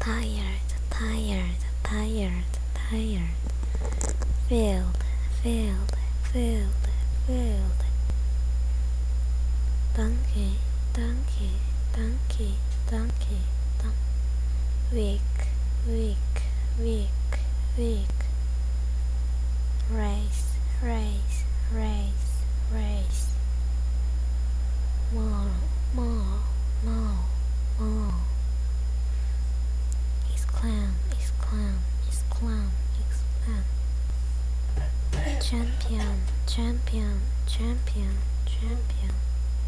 tired, tired, tired, tired. Filled, filled, filled, filled. Donkey, donkey, donkey, donkey, donkey. Weak, weak, weak, weak. Race, race, race, race. More, more, more, more. Exclaim, exclaim, exclaim, exclaim. Champion, champion, champion, champion.